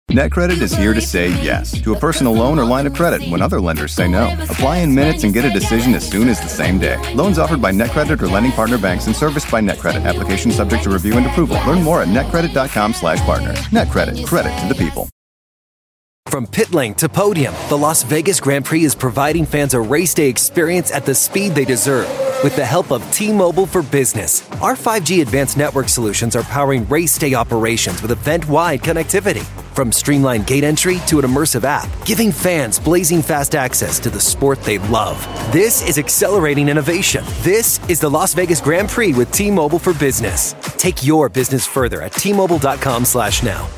NetCredit is here to say yes to a personal loan or line of credit when other lenders say no. Apply in minutes and get a decision as soon as the same day. Loans offered by NetCredit or lending partner banks and serviced by NetCredit. Application subject to review and approval. Learn more at netcredit.com/partner. NetCredit. Credit to the people. From pit lane to podium, the Las Vegas Grand Prix is providing fans a race day experience at the speed they deserve. With the help of T-Mobile for Business, our 5G advanced network solutions are powering race day operations with event-wide connectivity. From streamlined gate entry to an immersive app, giving fans blazing fast access to the sport they love. This is accelerating innovation. This is the Las Vegas Grand Prix with T-Mobile for Business. Take your business further at T-Mobile.com/now.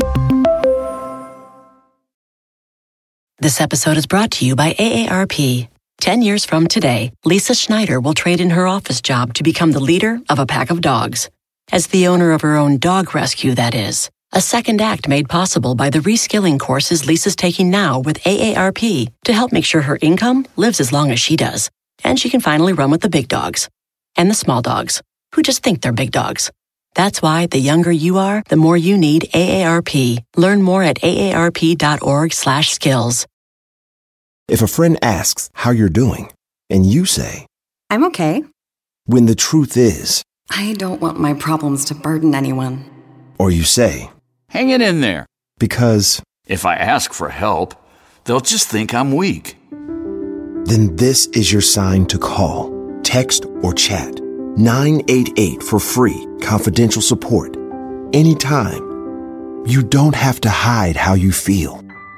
This episode is brought to you by AARP. 10 years from today, Lisa Schneider will trade in her office job to become the leader of a pack of dogs. As the owner of her own dog rescue, that is. A second act made possible by the reskilling courses Lisa's taking now with AARP to help make sure her income lives as long as she does. And she can finally run with the big dogs. And the small dogs, who just think they're big dogs. That's why the younger you are, the more you need AARP. Learn more at aarp.org/skills. If a friend asks how you're doing, and you say, I'm okay. When the truth is, I don't want my problems to burden anyone. Or you say, hang it in there. Because if I ask for help, they'll just think I'm weak. Then this is your sign to call, text, or chat 988 for free, confidential support. Anytime. You don't have to hide how you feel.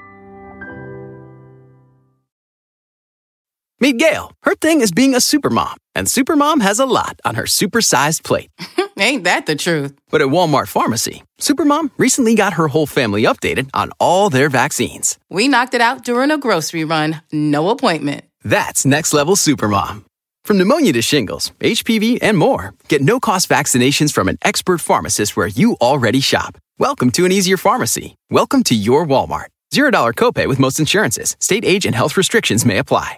Meet Gail. Her thing is being a supermom, and Supermom has a lot on her supersized plate. Ain't that the truth? But at Walmart Pharmacy, Supermom recently got her whole family updated on all their vaccines. We knocked it out during a grocery run. No appointment. That's next level Supermom. From pneumonia to shingles, HPV, and more, get no-cost vaccinations from an expert pharmacist where you already shop. Welcome to an easier pharmacy. Welcome to your Walmart. $0 copay with most insurances. State age and health restrictions may apply.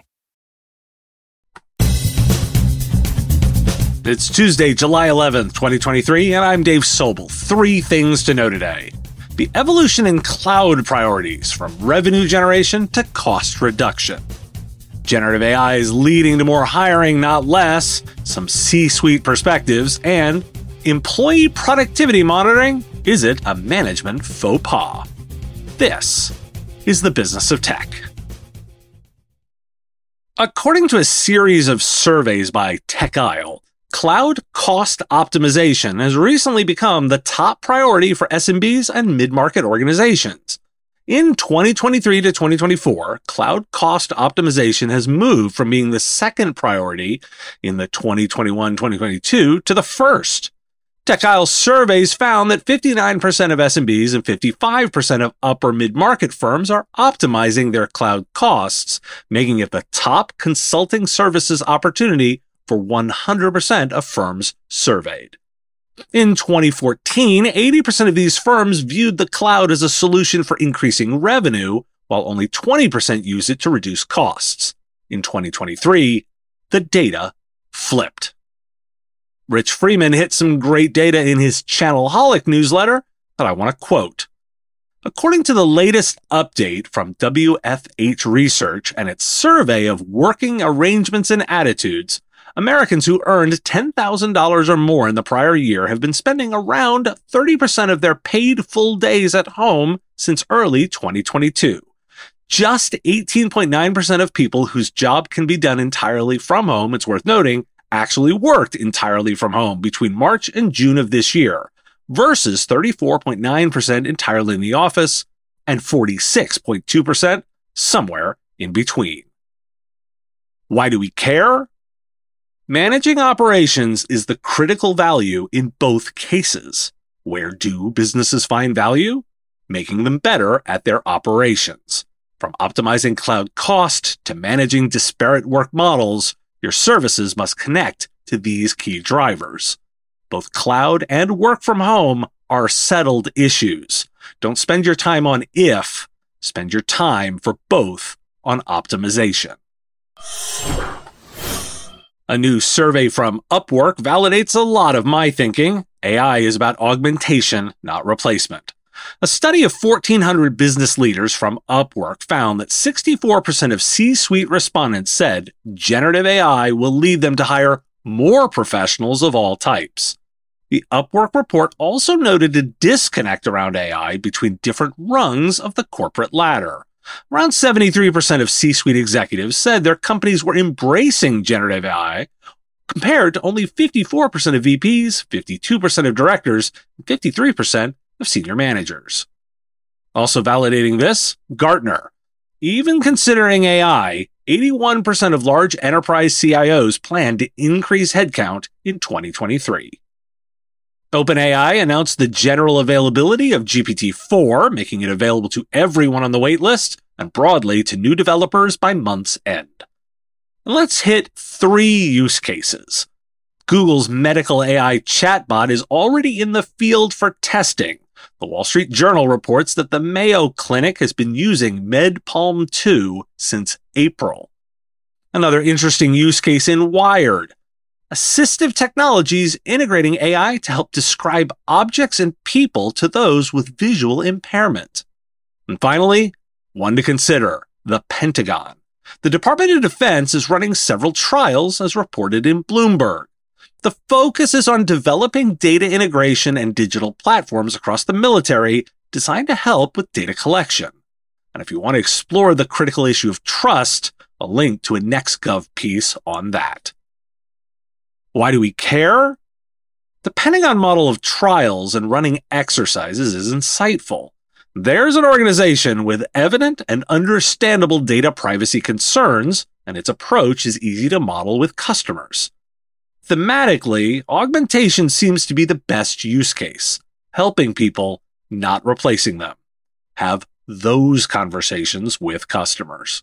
It's Tuesday, July 11th, 2023, and I'm Dave Sobel. 3 things to know today. The evolution in cloud priorities, from revenue generation to cost reduction. Generative AI is leading to more hiring, not less, some C-suite perspectives, and employee productivity monitoring. Is it a management faux pas? This is the business of tech. According to a series of surveys by TechIsle, cloud cost optimization has recently become the top priority for SMBs and mid-market organizations. In 2023 to 2024, cloud cost optimization has moved from being the second priority in the 2021-2022 to the first. TechIsle surveys found that 59% of SMBs and 55% of upper mid-market firms are optimizing their cloud costs, making it the top consulting services opportunity for 100% of firms surveyed. In 2014, 80% of these firms viewed the cloud as a solution for increasing revenue, while only 20% used it to reduce costs. In 2023, the data flipped. Rich Freeman hit some great data in his Channelholic newsletter that I want to quote. According to the latest update from WFH Research and its survey of working arrangements and attitudes, Americans who earned $10,000 or more in the prior year have been spending around 30% of their paid full days at home since early 2022. Just 18.9% of people whose job can be done entirely from home, it's worth noting, actually worked entirely from home between March and June of this year, versus 34.9% entirely in the office and 46.2% somewhere in between. Why do we care? Managing operations is the critical value in both cases. Where do businesses find value? Making them better at their operations. From optimizing cloud cost to managing disparate work models, your services must connect to these key drivers. Both cloud and work from home are settled issues. Don't spend your time on if, spend your time for both on optimization. A new survey from Upwork validates a lot of my thinking. AI is about augmentation, not replacement. A study of 1,400 business leaders from Upwork found that 64% of C-suite respondents said generative AI will lead them to hire more professionals of all types. The Upwork report also noted a disconnect around AI between different rungs of the corporate ladder. Around 73% of C-suite executives said their companies were embracing generative AI, compared to only 54% of VPs, 52% of directors, and 53% of senior managers. Also validating this, Gartner. Even considering AI, 81% of large enterprise CIOs plan to increase headcount in 2023. OpenAI announced the general availability of GPT-4, making it available to everyone on the waitlist and broadly to new developers by month's end. And let's hit 3 use cases. Google's medical AI chatbot is already in the field for testing. The Wall Street Journal reports that the Mayo Clinic has been using MedPalm 2 since April. Another interesting use case in Wired. Assistive technologies integrating AI to help describe objects and people to those with visual impairment. And finally, one to consider, the Pentagon. The Department of Defense is running several trials, as reported in Bloomberg. The focus is on developing data integration and digital platforms across the military designed to help with data collection. And if you want to explore the critical issue of trust, a link to a NextGov piece on that. Why do we care? The Pentagon model of trials and running exercises is insightful. There's an organization with evident and understandable data privacy concerns, and its approach is easy to model with customers. Thematically, augmentation seems to be the best use case, helping people, not replacing them. Have those conversations with customers.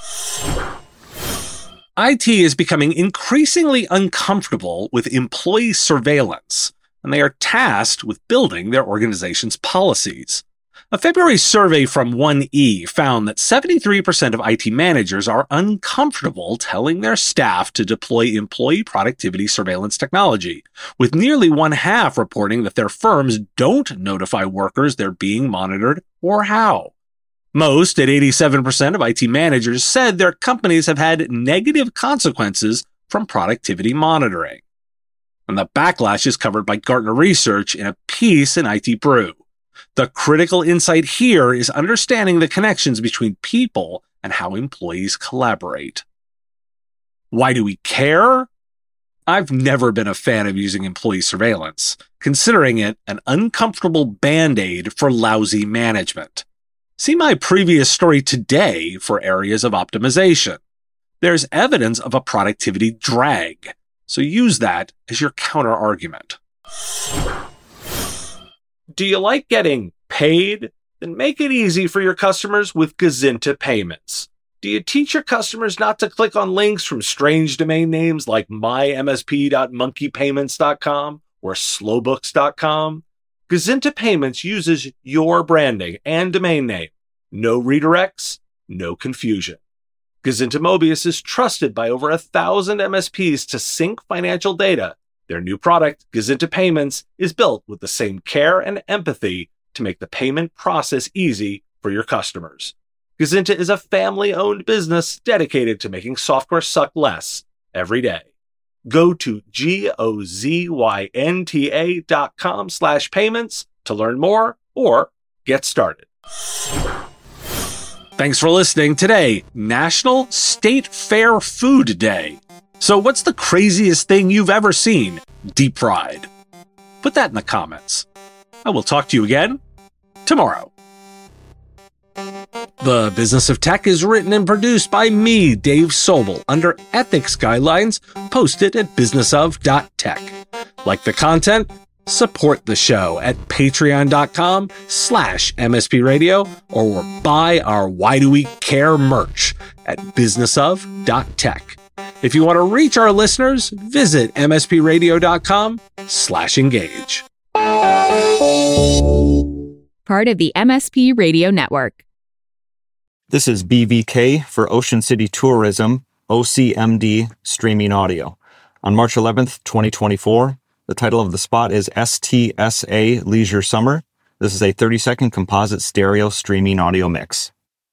IT is becoming increasingly uncomfortable with employee surveillance, and they are tasked with building their organization's policies. A February survey from 1E found that 73% of IT managers are uncomfortable telling their staff to deploy employee productivity surveillance technology, with nearly 1/2 reporting that their firms don't notify workers they're being monitored or how. Most, at 87% of IT managers, said their companies have had negative consequences from productivity monitoring. And the backlash is covered by Gartner Research in a piece in IT Brew. The critical insight here is understanding the connections between people and how employees collaborate. Why do we care? I've never been a fan of using employee surveillance, considering it an uncomfortable band-aid for lousy management. See my previous story today for areas of optimization. There's evidence of a productivity drag, so use that as your counter-argument. Do you like getting paid? Then make it easy for your customers with Gazinta Payments. Do you teach your customers not to click on links from strange domain names like mymsp.monkeypayments.com or slowbooks.com? Gazinta Payments uses your branding and domain name. No redirects, no confusion. Gazinta Mobius is trusted by over 1,000 MSPs to sync financial data. Their new product, Gazinta Payments, is built with the same care and empathy to make the payment process easy for your customers. Gazinta is a family-owned business dedicated to making software suck less every day. Go to gozynta.com/payments to learn more or get started. Thanks for listening. Today, National State Fair Food Day. So what's the craziest thing you've ever seen deep fried? Put that in the comments. I will talk to you again tomorrow. The Business of Tech is written and produced by me, Dave Sobel, under ethics guidelines posted at businessof.tech. Like the content? Support the show at patreon.com/MSP Radio or buy our Why Do We Care merch at businessof.tech. If you want to reach our listeners, visit mspradio.com/engage. Part of the MSP Radio Network. This is BVK for Ocean City Tourism, OCMD Streaming Audio. On March 11th, 2024, the title of the spot is STSA Leisure Summer. This is a 30-second composite stereo streaming audio mix.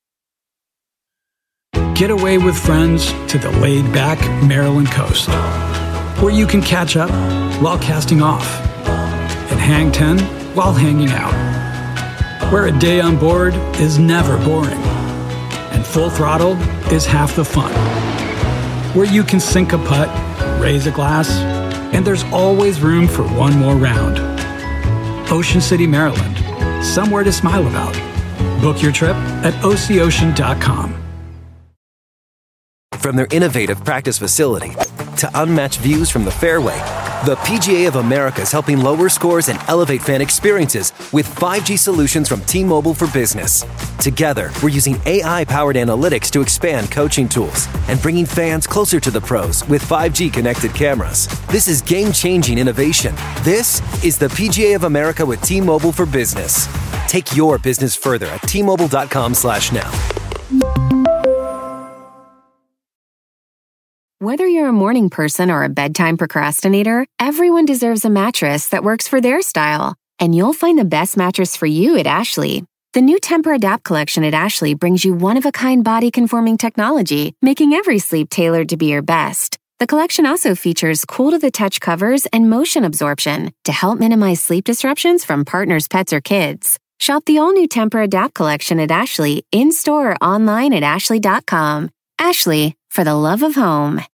Get away with friends to the laid-back Maryland coast, where you can catch up while casting off and hang 10 while hanging out, where a day on board is never boring and full throttle is half the fun, where you can sink a putt, raise a glass, and there's always room for one more round. Ocean City, Maryland, somewhere to smile about. Book your trip at OCOcean.com. From their innovative practice facility to unmatched views from the fairway, the PGA of America is helping lower scores and elevate fan experiences with 5G solutions from T-Mobile for Business. Together, we're using AI-powered analytics to expand coaching tools and bringing fans closer to the pros with 5G connected cameras. This is game-changing innovation. This is the PGA of America with T-Mobile for Business. Take your business further at T-Mobile.com/now. Whether you're a morning person or a bedtime procrastinator, everyone deserves a mattress that works for their style. And you'll find the best mattress for you at Ashley. The new Tempur-Adapt collection at Ashley brings you one-of-a-kind body-conforming technology, making every sleep tailored to be your best. The collection also features cool-to-the-touch covers and motion absorption to help minimize sleep disruptions from partners, pets, or kids. Shop the all-new Tempur-Adapt collection at Ashley, in-store or online at ashley.com. Ashley, for the love of home.